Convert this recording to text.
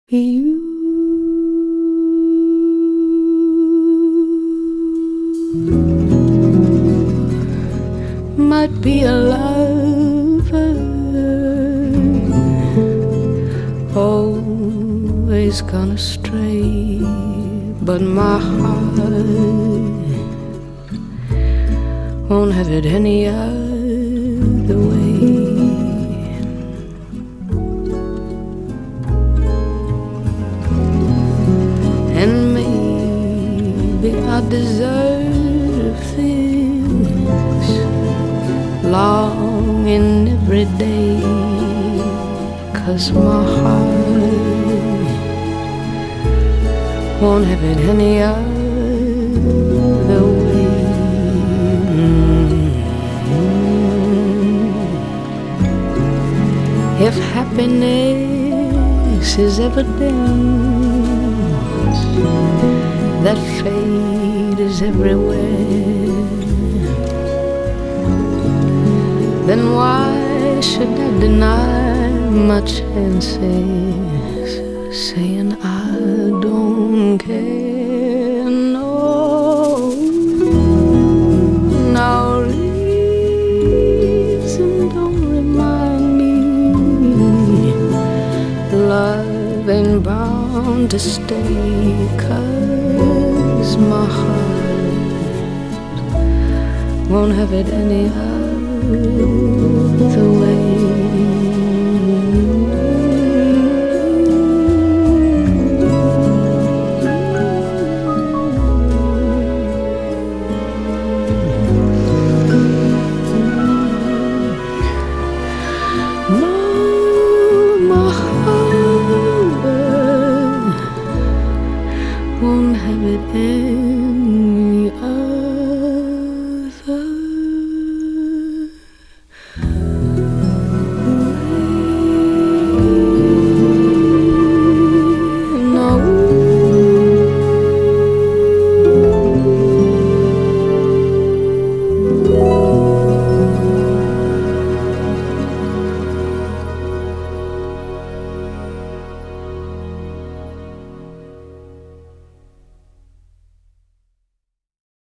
You might be a lover, always gone astray, but my heart won't have it any other way. And maybe I deserve this longing every day, 'cause my heart won't have it any other way. If happiness is evidence that fate is everywhere, then why should I deny my chances, saying I don't care? No reason don't remind me love ain't bound to stay, 'cause my heart won't have it any other way. No, my heart won't have it any